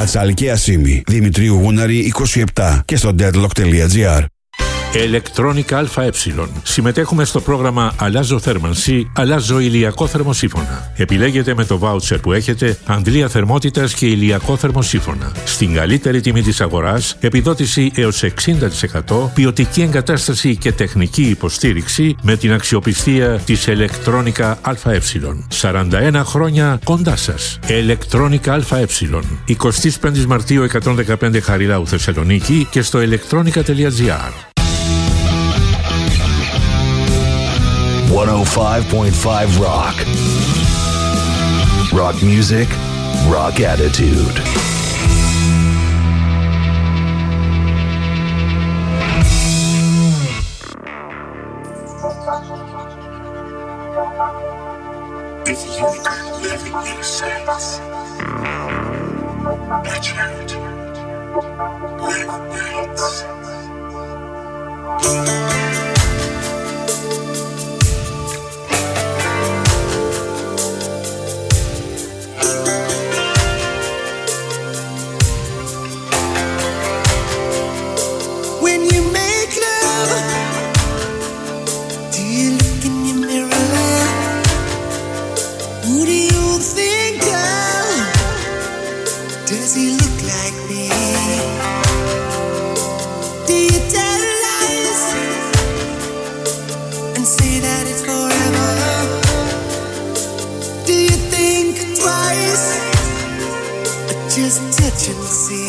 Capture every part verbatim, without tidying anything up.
Ατσάλικη Ασήμη, Δημητρίου Γούναρη είκοσι επτά και στο deadlock τελεία gr. Electronica ΑΕ. Συμμετέχουμε στο πρόγραμμα Αλλάζω θέρμανση, αλλάζω ηλιακό θερμοσύφωνα. Επιλέγετε με το βάουτσερ που έχετε αντλία θερμότητας και ηλιακό θερμοσύφωνα. Στην καλύτερη τιμή της αγοράς, επιδότηση έως εξήντα τοις εκατό, ποιοτική εγκατάσταση και τεχνική υποστήριξη με την αξιοπιστία της Electronica ΑΕ. σαράντα ένα χρόνια κοντά σας. Electronica ΑΕ. εικοστή πέμπτη Μαρτίου εκατόν δεκαπέντε Χαριλάου Θεσσαλονίκη και στο electronica τελεία gr. εκατόν πέντε κόμμα πέντε Rock. Rock music, rock attitude. If you could live in your sense, watch out, live nights. Just touch and see.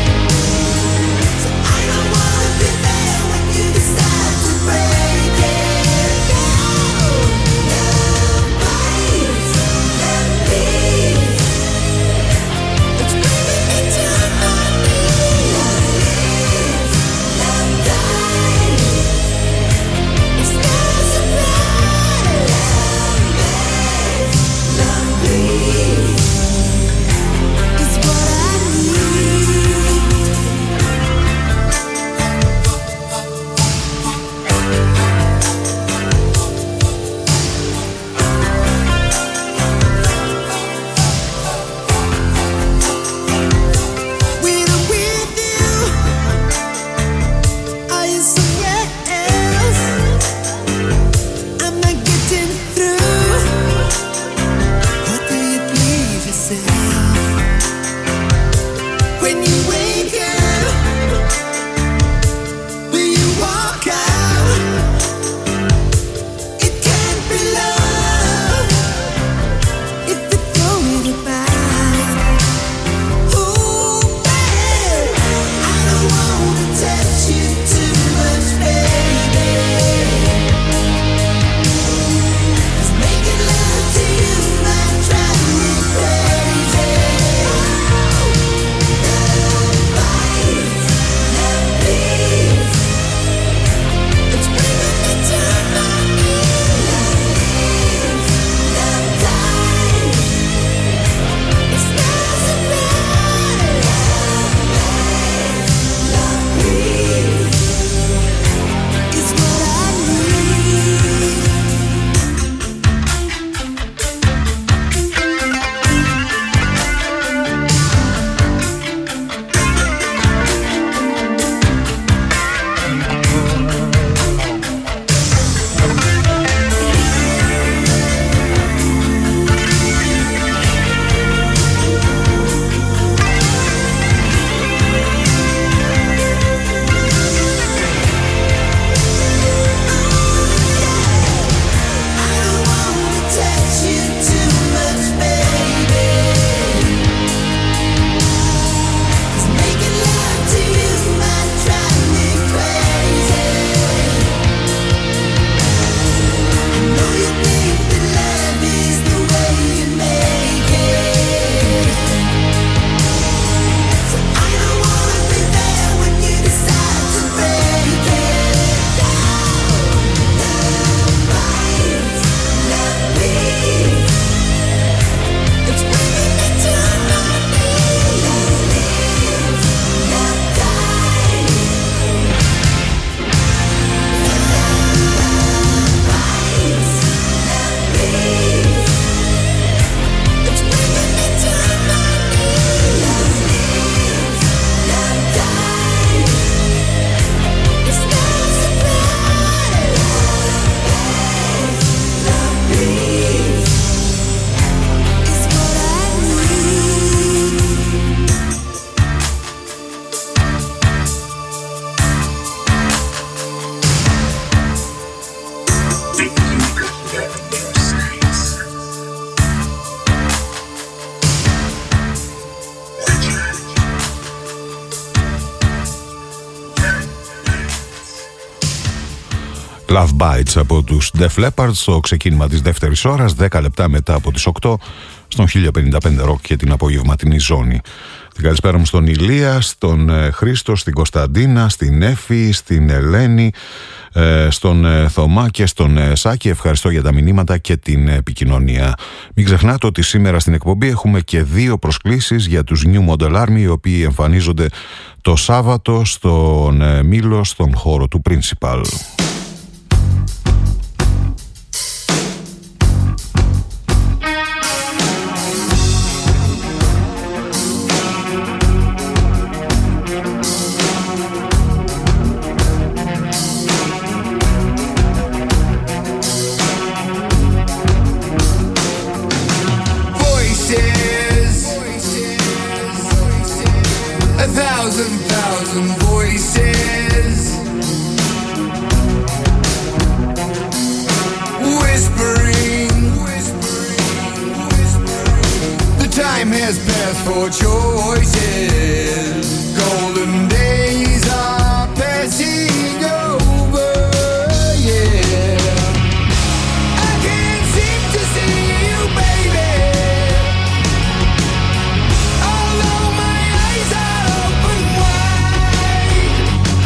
Yeah. Love Bites από τους Def Leppard στο ξεκίνημα της δεύτερης ώρας, δέκα λεπτά μετά από τις οκτώ, στον χίλια πενήντα πέντε Rock και την απογευματινή ζώνη. Την καλησπέρα μου στον Ηλία, στον Χρήστο, στην Κωνσταντίνα, στην Έφη, στην Ελένη, στον Θωμά και στον Σάκη. Ευχαριστώ για τα μηνύματα και την επικοινωνία. Μην ξεχνάτε ότι σήμερα στην εκπομπή έχουμε και δύο προσκλήσεις για τους New Model Army, οι οποίοι εμφανίζονται το Σάββατο στον Μήλο, στον χώρο του Principal. For choices, golden days are passing over. Yeah, I can't seem to see you, baby. Although my eyes are open wide,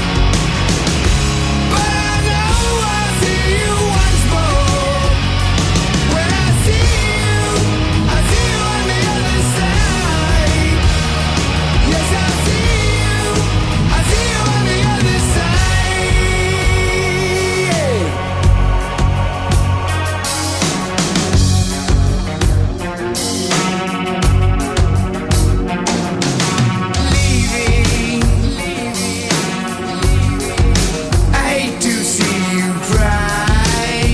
but I know I'll see you once more. When I see you, I see you on the other side. Yes, I see you, I see you on the other Leaving, I hate to see you cry.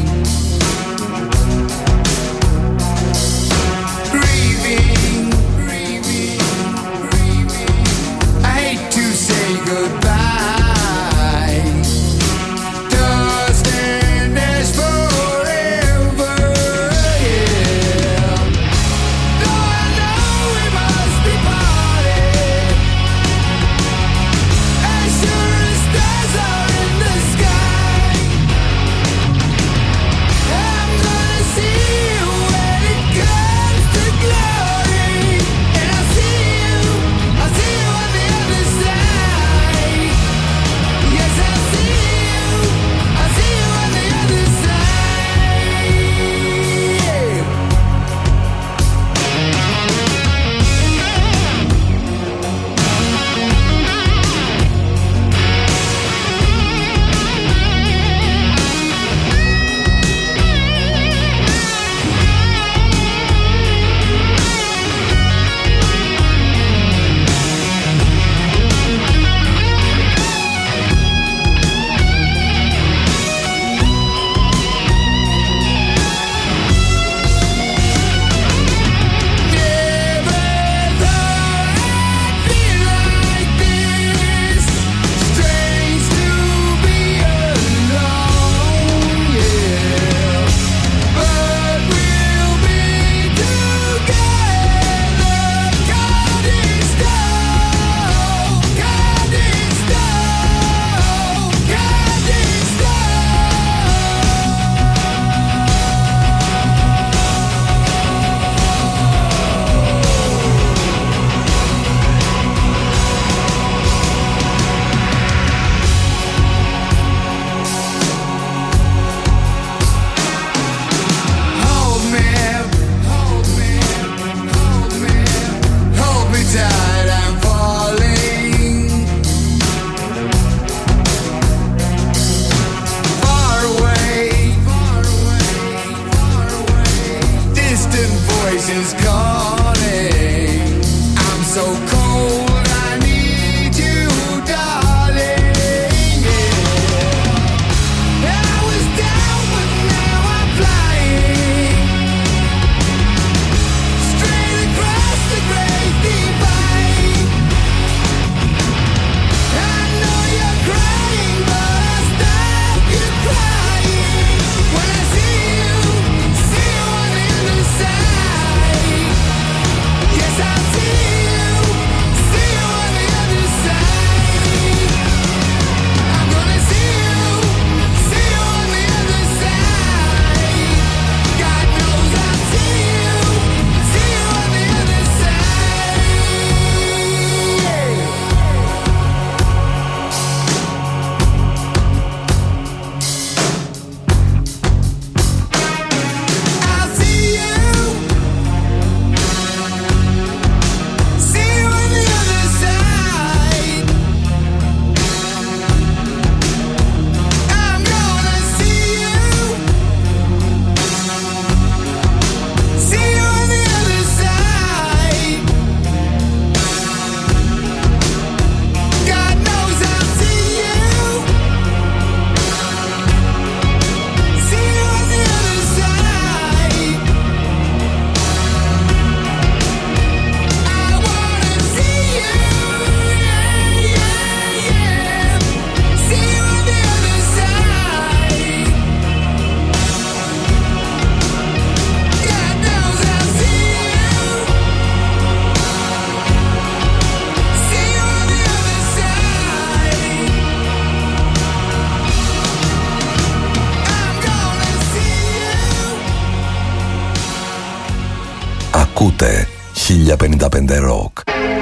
Grieving, grieving, grieving. I hate to say goodbye. Dust and ash forever. Yeah. Though I know we must be parted, as sure as stars are in the sky, I'm gonna see you when it comes to glory. And I see you, I see you on the other side. Yes, I see you, I see you on the other side. Never thought I'd feel like this. Strange to be alone, yeah. But we'll be together. God is stone, God is stone, God is Hold me, hold me, hold me, hold me tight, I'm falling. Far away, far away, far away. Distant voices calling. I'm so cold, I need you, darling. Yeah. I was down, but now I'm flying straight across the great divide. I know you're crying, but I'll stop you crying when I see you, see you on the other side. Ακούτε χίλια πενήντα πέντε Rock.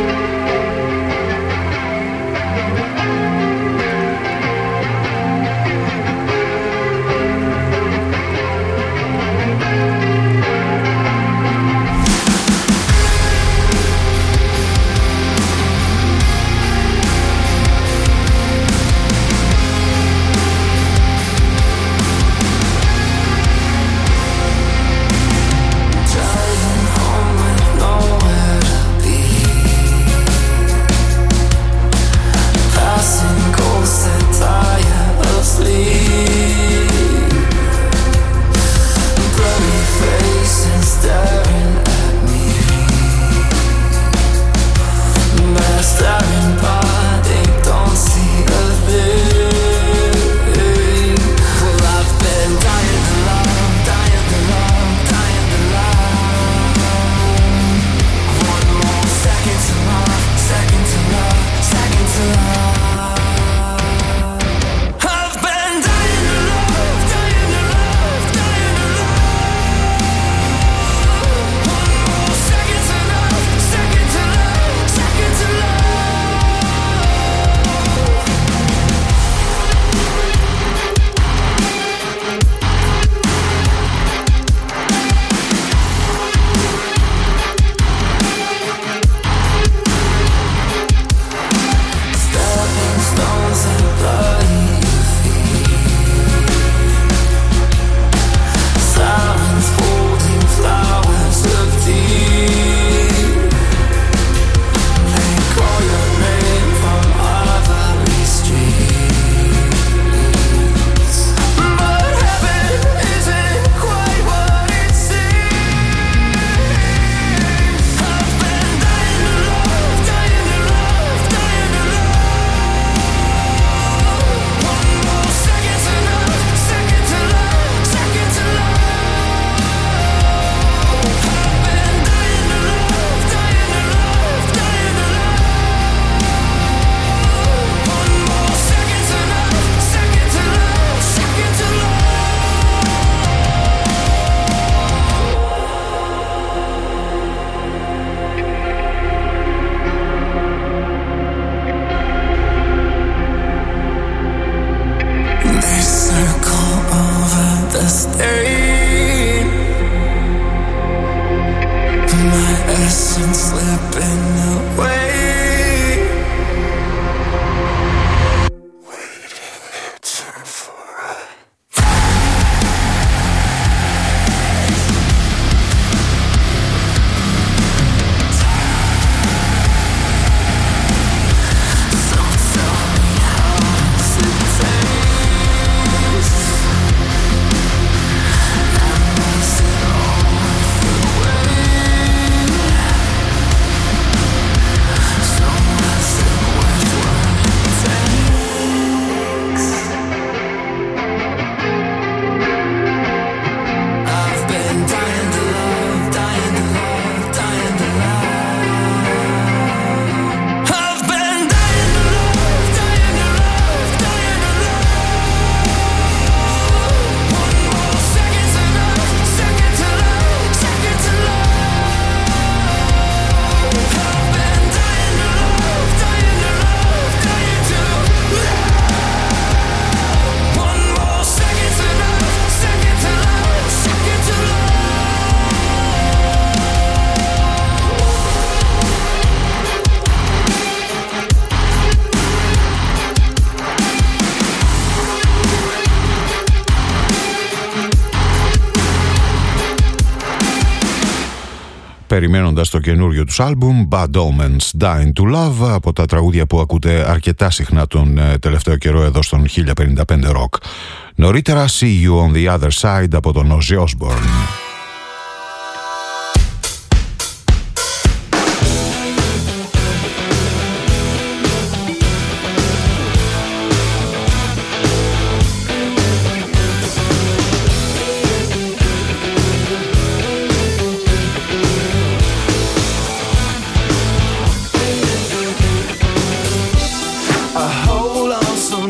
Περιμένοντας το καινούριο τους άλμπουμ Bad Omens, Dying to Love, από τα τραγούδια που ακούτε αρκετά συχνά τον τελευταίο καιρό εδώ στον χίλια πενήντα πέντε Rock. Νωρίτερα See You on the Other Side από τον Ozzy Osbourne.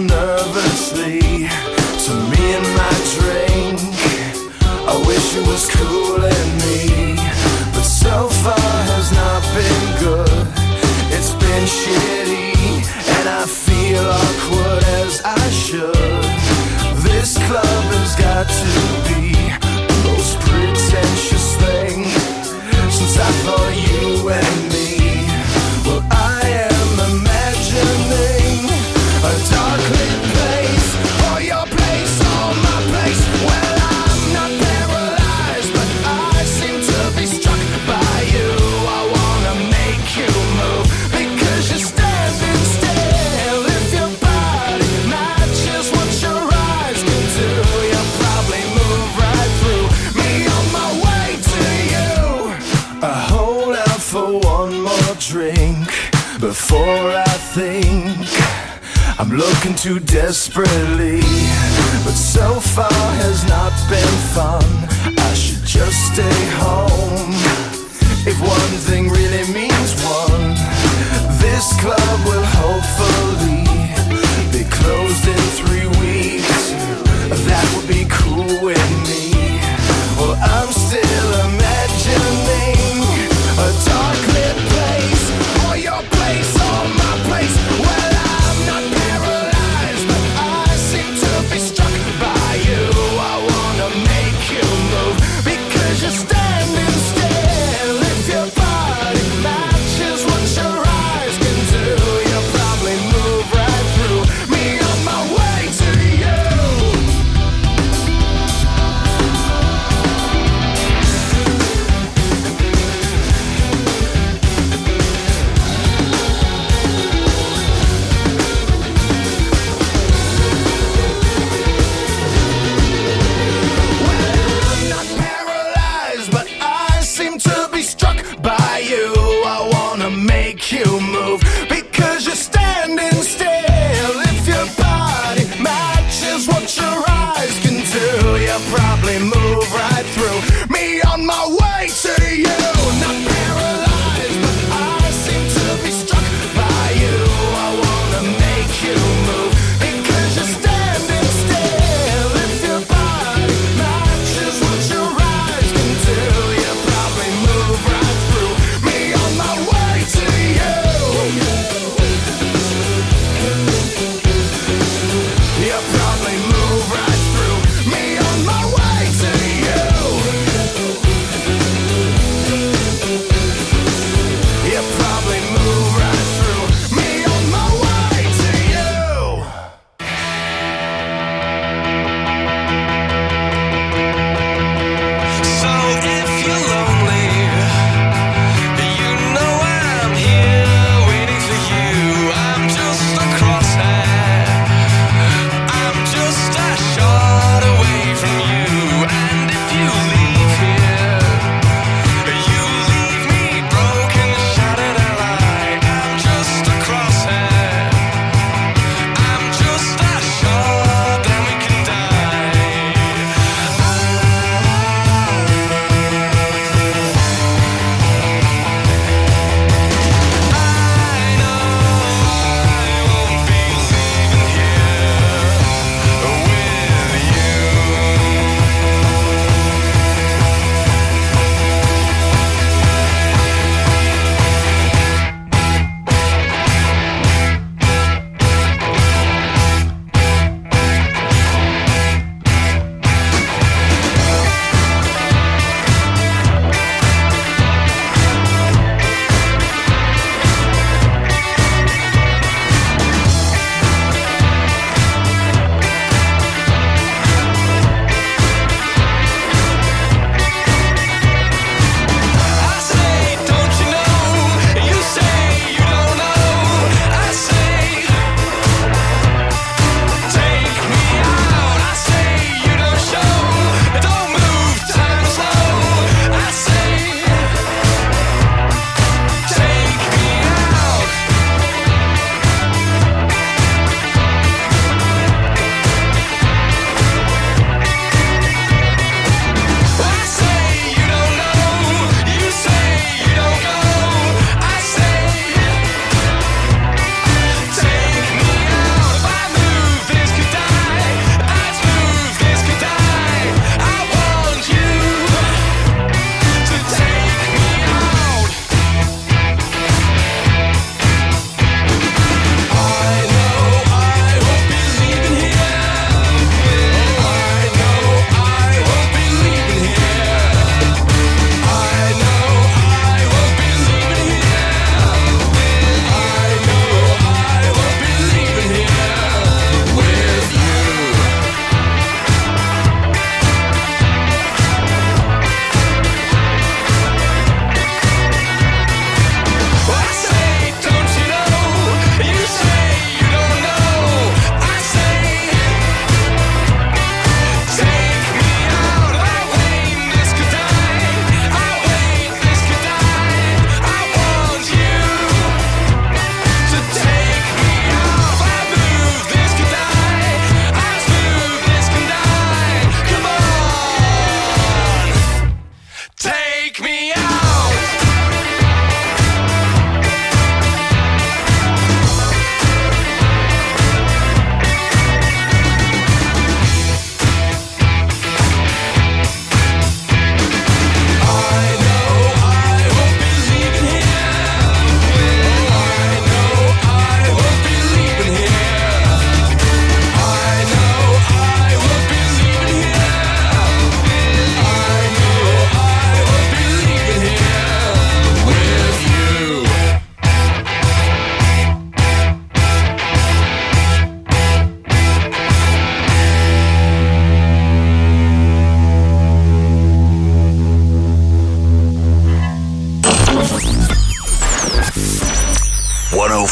To me and my drink, I wish it was try to be the most pretentious thing since I thought you and me. Well, I am imagining a dark lit place, or your place, or my place. Well, I'm not paralyzed, but I seem to be struck by you. I wanna make you move because you're standing still. If your body matches what your eyes can do, you'll probably move right through me on my way to you. I hold out for one more drink before I think I'm looking too desperately, but so far has not been fun. I should just stay home. If one thing really means one, this club will hopefully be closed in three weeks. That would be cool with me. Well, I'm still imagining a dark lit place, or your place, or my place. Well, I'm not paralyzed, but I seem to be struck by you. I wanna make you move because you're standing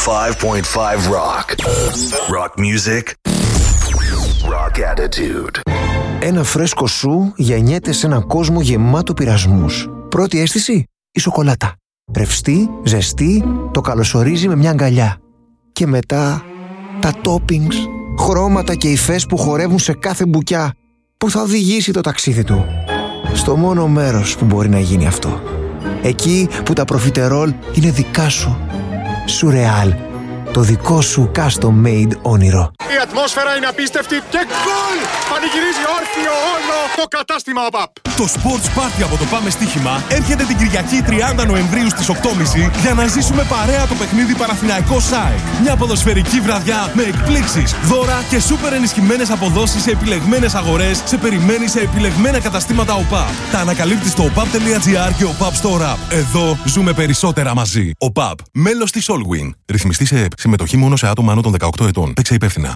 five point five Rock. Rock music. Rock attitude. Ένα φρέσκο σου γεννιέται σε έναν κόσμο γεμάτο πειρασμούς. Πρώτη αίσθηση, η σοκολάτα. Ρευστή, ζεστή, το καλωσορίζει με μια αγκαλιά. Και μετά, τα toppings, χρώματα και υφές που χορεύουν σε κάθε μπουκιά, που θα οδηγήσει το ταξίδι του στο μόνο μέρος που μπορεί να γίνει αυτό. Εκεί που τα προφιτερόλ είναι δικά σου. Σουρεάλ. Το δικό σου custom made όνειρο. Η ατμόσφαιρα είναι απίστευτη και γκολ! Πανηγυρίζει όρθιο όλο το κατάστημα ΟΠΑΠ. Το Sports Party από το Πάμε Στοίχημα έρχεται την Κυριακή τριάντα Νοεμβρίου στις οκτώ και μισή για να ζήσουμε παρέα το παιχνίδι Παναθηναϊκός ΣΑΕΚ. Μια ποδοσφαιρική βραδιά με εκπλήξεις, δώρα και σούπερ ενισχυμένες αποδόσεις σε επιλεγμένες αγορές σε περιμένει σε επιλεγμένα καταστήματα ΟΠΑΠ. Τα ανακαλύπτεις στο οπαπ τελεία τζι άρ και οπαπ Store App. Εδώ ζούμε περισσότερα μαζί. ΟΠΑΠ, μέλος της Allwin. Ρυθμιστή σε ΕΠ. Συμμετοχή μόνο σε άτομα άνω των δεκαοκτώ ετών. Παίξε υπεύθυνα.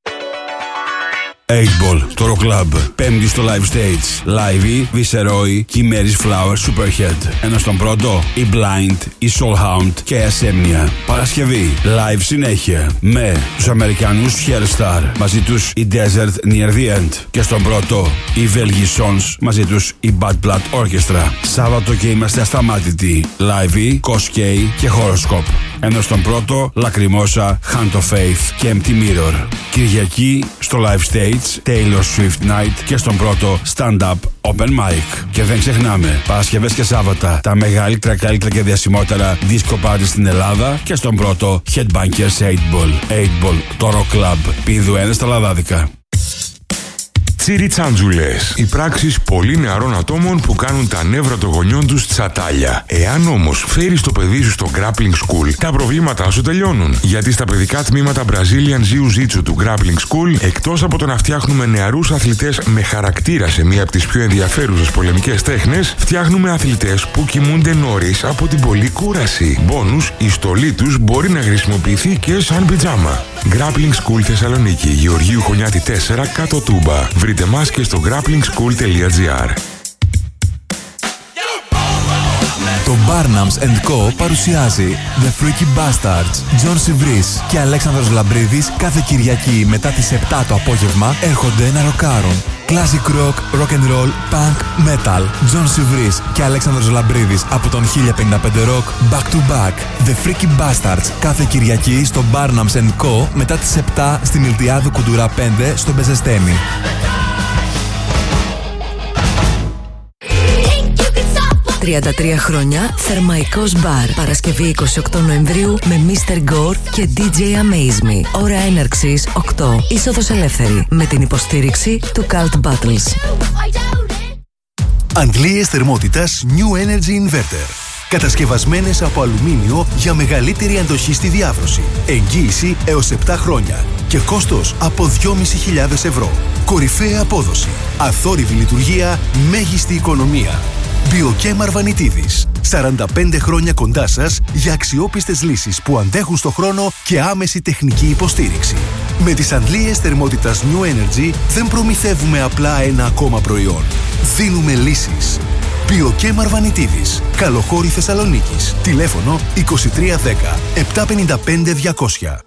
eight ball, το Rock Club. Πέμπτη στο Live Stage. Live, Viceroy και η Mary's Flower Superhead. Ενώ στον πρώτο, η Blind, η Soulhound και η Assemnia. Παρασκευή, live συνέχεια με τους Αμερικανούς Hellstar. Μαζί τους η Desert Near the End. Και στον πρώτο, οι Βέλγοι Sons. Μαζί τους η Bad Blood Orchestra. Σάββατο και είμαστε ασταμάτητοι. Live, Koskei και Horoscope. Ενώ στον πρώτο, Lacrimosa, Hand of Faith και Empty Mirror. Κυριακή στο Live Stage, Taylor Swift Night και στον πρώτο, Stand Up Open Mic. Και δεν ξεχνάμε, Παρασκευές και Σάββατα, τα μεγαλύτερα, καλύτερα και διασημότερα disco party στην Ελλάδα και στον πρώτο, Headbangers eight ball. eight ball, το Rock Club. Πήδου ένα στα λαδάδικα. Τσιριτσάντζουλες. Οι πράξεις πολύ νεαρών ατόμων που κάνουν τα νεύρα των γονιών τους τσατάλια. Εάν όμως φέρεις το παιδί σου στο Grappling School, τα προβλήματά σου τελειώνουν. Γιατί στα παιδικά τμήματα Brazilian Jiu-Jitsu του Grappling School, εκτός από το να φτιάχνουμε νεαρούς αθλητές με χαρακτήρα σε μία από τις πιο ενδιαφέρουσες πολεμικές τέχνες, φτιάχνουμε αθλητές που κοιμούνται νωρίς από την πολλή κούραση. Μπόνους, η στολή τους μπορεί να χρησιμοποιηθεί και σαν πιτζάμα. Grappling School Θεσσαλονίκη, Γεωργίου Χωνιάτη τέσσερα, κάτω Τούμπα. Βρείτε μας και στο grappling school τελεία τζι άρ. Το Barnums and Co παρουσιάζει The Freaky Bastards. John Sivris και Αλέξανδρος Λαμπρίδης κάθε Κυριακή μετά τις επτά το απόγευμα έρχονται να ροκάρουν. Classic rock, rock and roll, punk, metal. John Sivris και Αλέξανδρος Λαμπρίδης από τον χίλια πενήντα πέντε Rock Back to Back. The Freaky Bastards κάθε Κυριακή στο Barnums and Co μετά τις επτά στη Μιλτιάδου Κουντουρά πέντε στο Μπεζεστένι. τριάντα τρία χρόνια Θερμαϊκός Μπαρ. Παρασκευή εικοστή ογδόη Νοεμβρίου με μίστερ Gore και ντι τζέι Amaze Me. Ώρα έναρξης οκτώ. Είσοδος ελεύθερη με την υποστήριξη του Cult Battles. Αντλίες θερμότητας New Energy Inverter. Κατασκευασμένες από αλουμίνιο για μεγαλύτερη αντοχή στη διάβρωση. Εγγύηση έως επτά χρόνια. Και κόστος από δυόμισι χιλιάδες ευρώ. Κορυφαία απόδοση. Αθόρυβη λειτουργία. Μέγιστη οικονομία. Biochem Αρβανιτίδης. σαράντα πέντε χρόνια κοντά σας για αξιόπιστες λύσεις που αντέχουν στο χρόνο και άμεση τεχνική υποστήριξη. Με τις αντλίες θερμότητας New Energy δεν προμηθεύουμε απλά ένα ακόμα προϊόν. Δίνουμε λύσεις. Biochem Αρβανιτίδης. Καλοχώρη Θεσσαλονίκης. Τηλέφωνο είκοσι τρία δέκα επτακόσια πενήντα πέντε διακόσια.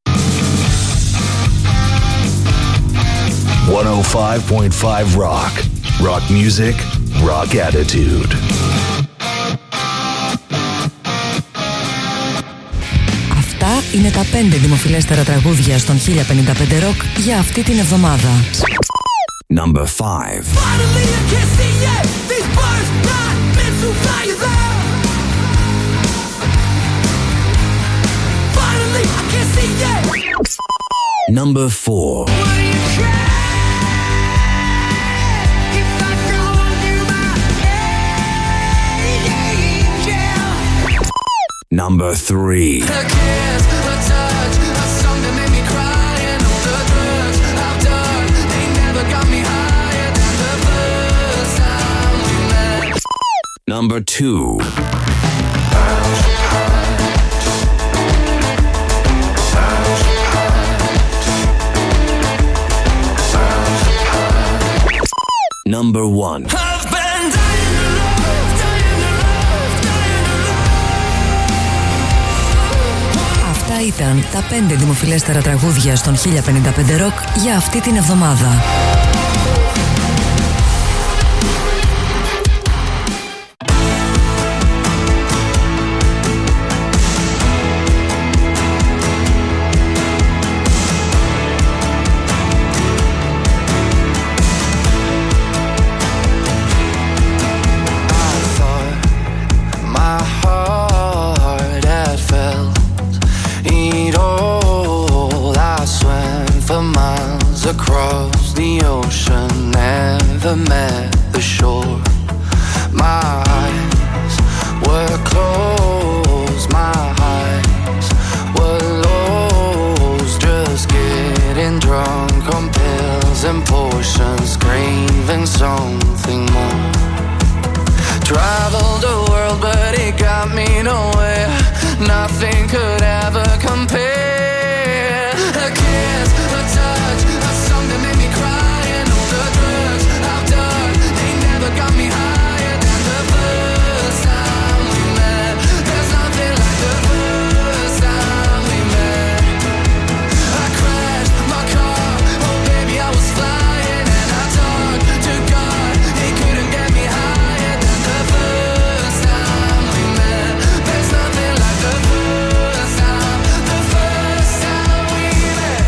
εκατόν πέντε κόμμα πέντε Rock. Rock music, rock attitude. Αυτά είναι τα πέντε δημοφιλέστερα τραγούδια στον χίλια πενήντα πέντε Rock για αυτή την εβδομάδα. Number five. Number four. Number three. A kiss, a touch, a song that made me cry, and all the drugs I've done, they never got me higher than the first time we met. Number two. Number one. Αυτά ήταν τα πέντε δημοφιλέστερα τραγούδια στον χίλια πενήντα πέντε Rock για αυτή την εβδομάδα. Across the ocean, never met the shore. My eyes were closed, my eyes were lost. Just getting drunk on pills and potions, craving something more. Traveled the world, but it got me nowhere. Nothing could ever compare. A kiss, a touch, a song that made me cry, and all the drugs I've done, they never got me higher than the first time we met. There's nothing like the first time we met. I crashed my car, oh baby I was flying, and I talked to God, he couldn't get me higher than the first time we met. There's nothing like the first time, the first time we met.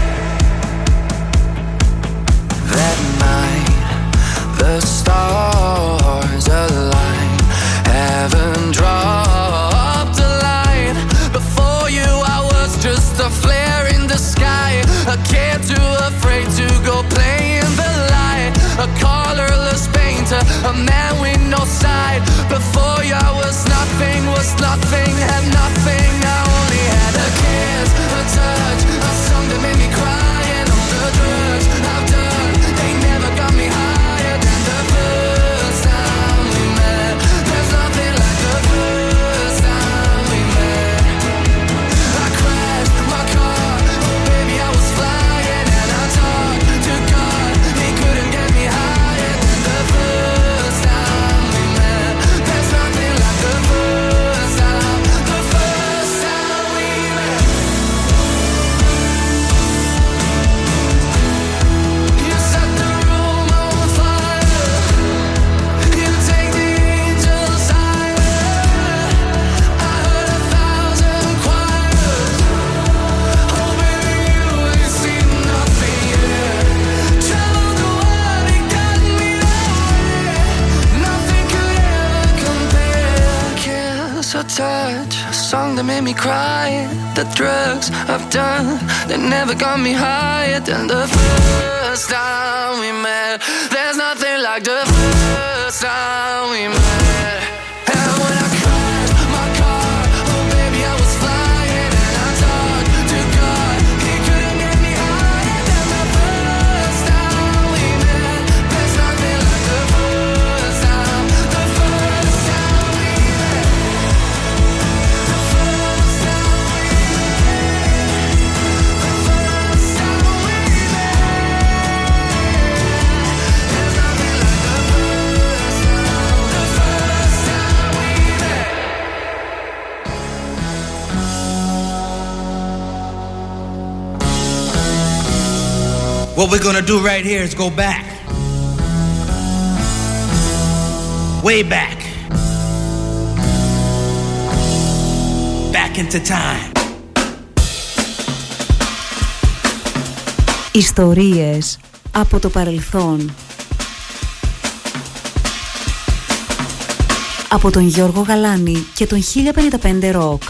That night, the stars aligned, heaven dropped a line. Before you I was just a flare in the sky, a kid too afraid to go play in the light, a colorless painter, a man with no side. Before you I was nothing, was nothing, had nothing. I only had a kiss, a touch, a song that made me cry, and all the drugs I've done, they never got me higher than the first time we met. There's nothing like the first time we met. I crashed my car, oh baby I was flying, and I talked to God, he couldn't get me higher than the first time we met. There's nothing like the first time, the first time we met. You set the room on fire, you take the angels higher. I heard a thousand choirs, oh baby you ain't seen nothing yet. Traveled the world, it got me nowhere. Nothing could ever compare. Kiss or touch, a song that made me cry. The drugs I've done, they never got me higher than the first time we met. There's nothing like the first time we met. And when I crashed my car, oh baby I was flying, and I talked to God, he couldn't get me higher than the first time we met. There's nothing like the first time, the first time we met. The first time we met. The first time we met. There's nothing like the first time, the first time we met. What we're gonna do right here is go back. Way back. Back into time. Ιστορίες από το παρελθόν. Από τον Γιώργο Γαλάνη και τον χίλια πενήντα πέντε Rock.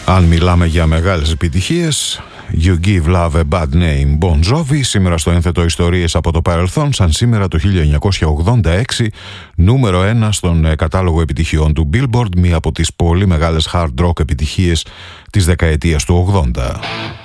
Αν μιλάμε για μεγάλες επιτυχίες, You Give Love a Bad Name, Bon Jovi, σήμερα στο ένθετο ιστορίες από το παρελθόν, σαν σήμερα το χίλια εννιακόσια ογδόντα έξι, νούμερο ένα στον κατάλογο επιτυχιών του Billboard, μία από τις πολύ μεγάλες hard rock επιτυχίες της δεκαετίας του ογδόντα.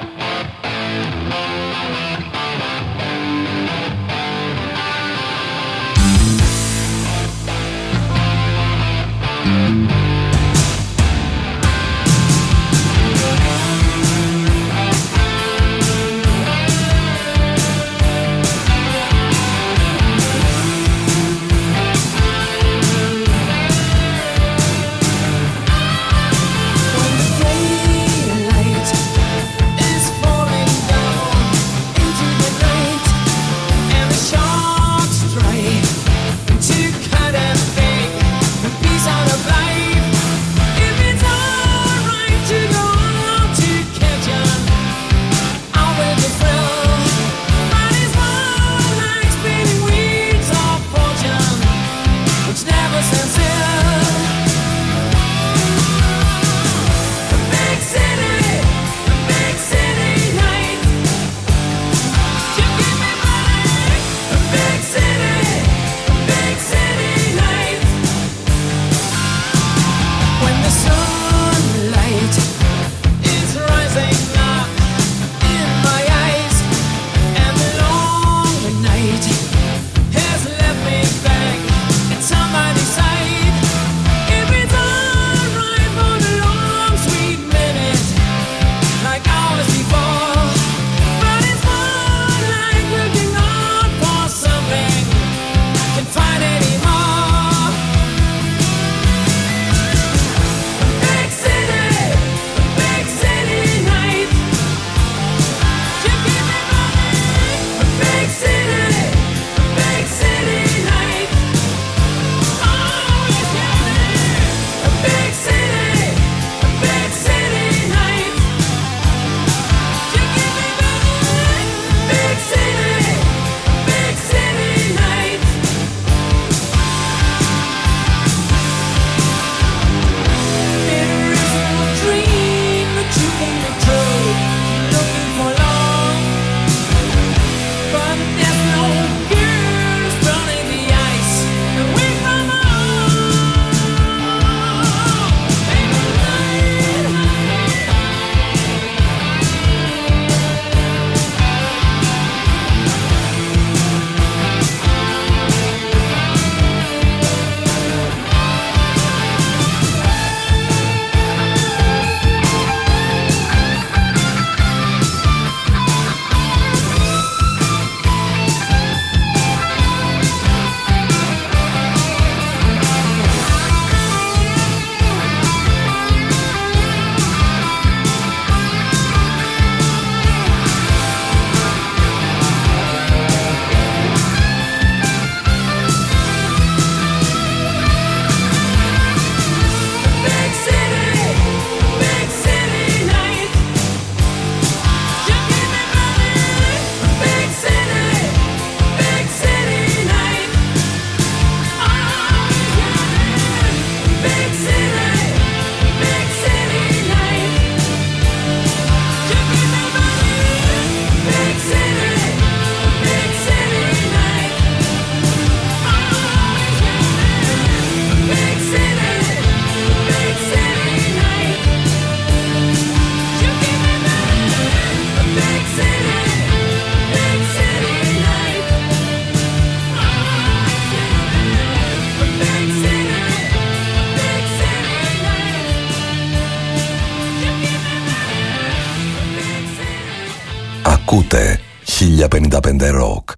Ακούτε χίλια πενήντα πέντε Rock.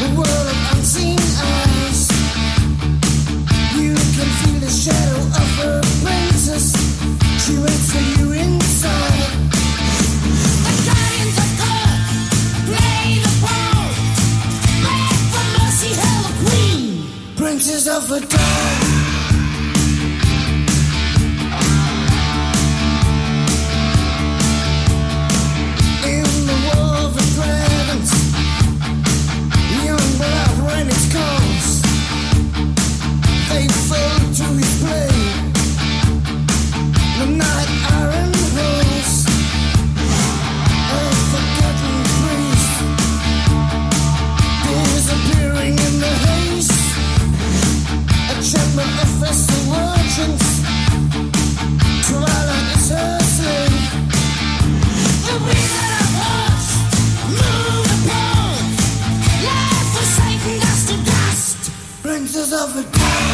Shadow of her of a dawn. In the war of the dragons, young blood ran its course. They fell to his blade. The night iron rose. A forgotten priest disappearing in the haze. A chamber of festal virgins. Twilight is her slave. The wizard of Oz, move upon. Life forsaken, dust to dust. Princess of a town.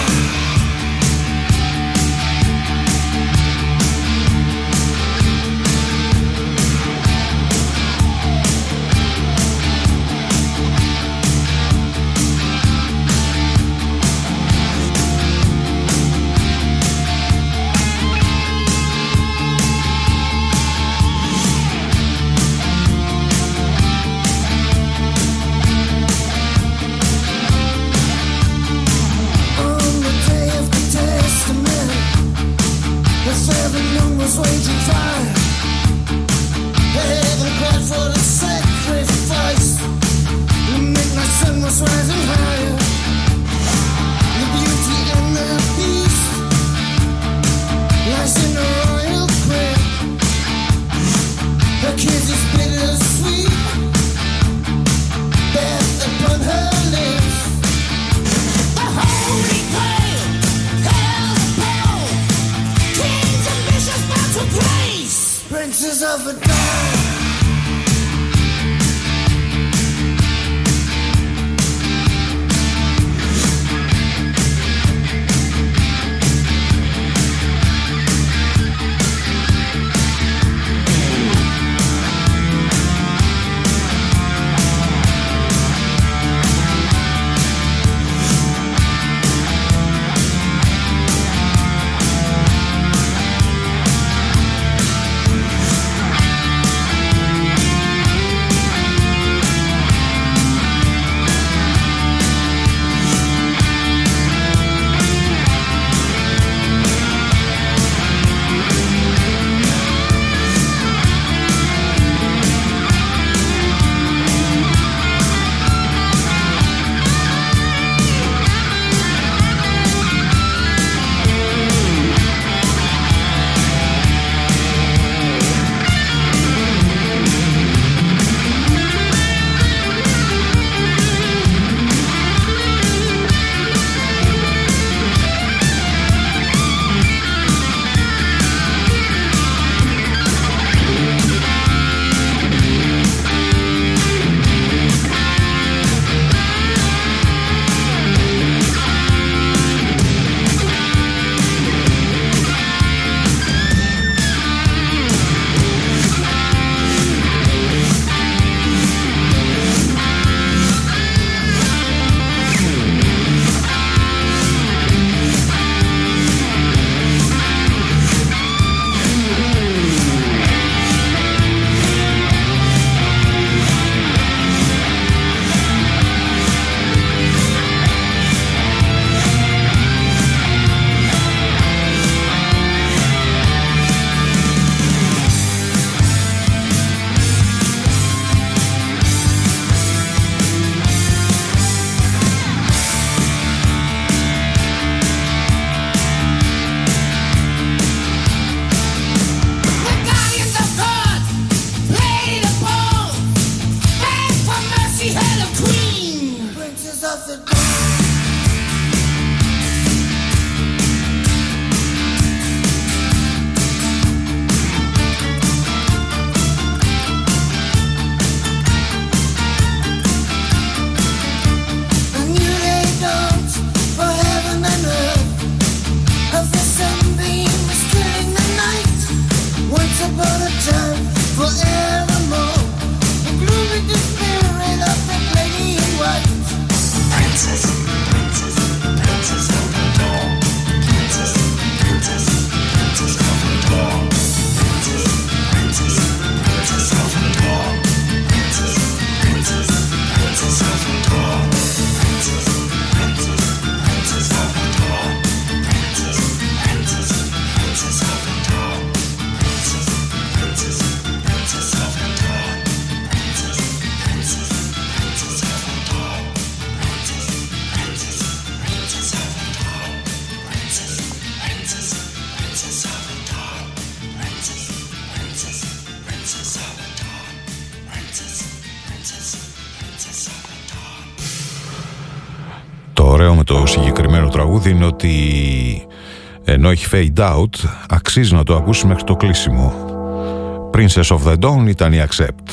ωραίο με το συγκεκριμένο τραγούδι είναι ότι ενώ έχει fade out, αξίζει να το ακούσεις μέχρι το κλείσιμο. Princess of the Dawn ήταν η Accept.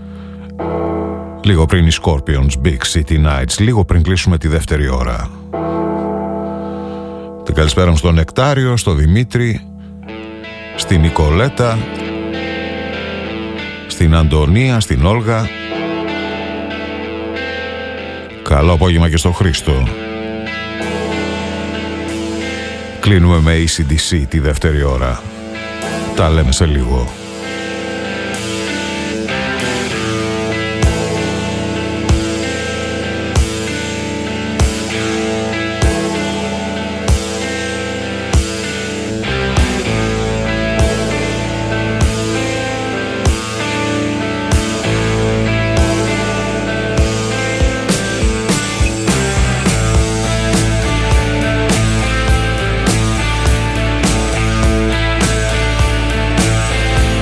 Λίγο πριν οι Scorpions, Big City Nights, λίγο πριν κλείσουμε τη δεύτερη ώρα. Την καλησπέρα μου στον Νεκτάριο, στον Δημήτρη, στην Νικολέτα, στην Αντωνία, στην Όλγα. Καλό απόγευμα και στον Χρήστο. Κλείνουμε με έι σι ντι σι τη δεύτερη ώρα. Τα λέμε σε λίγο. Thank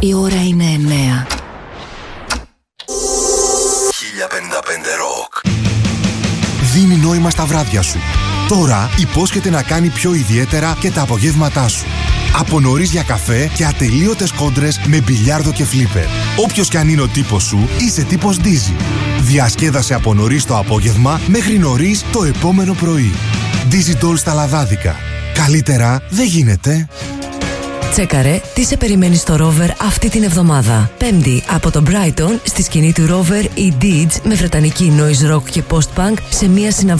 Η ώρα είναι εννέα. χίλια πενήντα πέντε Rock. Δίνει νόημα στα βράδια σου. Τώρα υπόσχεται να κάνει πιο ιδιαίτερα και τα απογεύματά σου. Από νωρίς για καφέ και ατελείωτες κόντρες με μπιλιάρδο και φλίπερ. Όποιος κι αν είναι ο τύπος σου, είσαι τύπος Dizzy. Διασκέδασε από νωρίς το απόγευμα μέχρι νωρίς το επόμενο πρωί. Dizzy Doll στα λαδάδικα. Καλύτερα δεν γίνεται. Τσέκαρε τι σε περιμένει στο Rover αυτή την εβδομάδα. Πέμπτη από το Brighton στη σκηνή του Rover η Deeds με βρετανική noise rock και post-punk σε μια συναυλία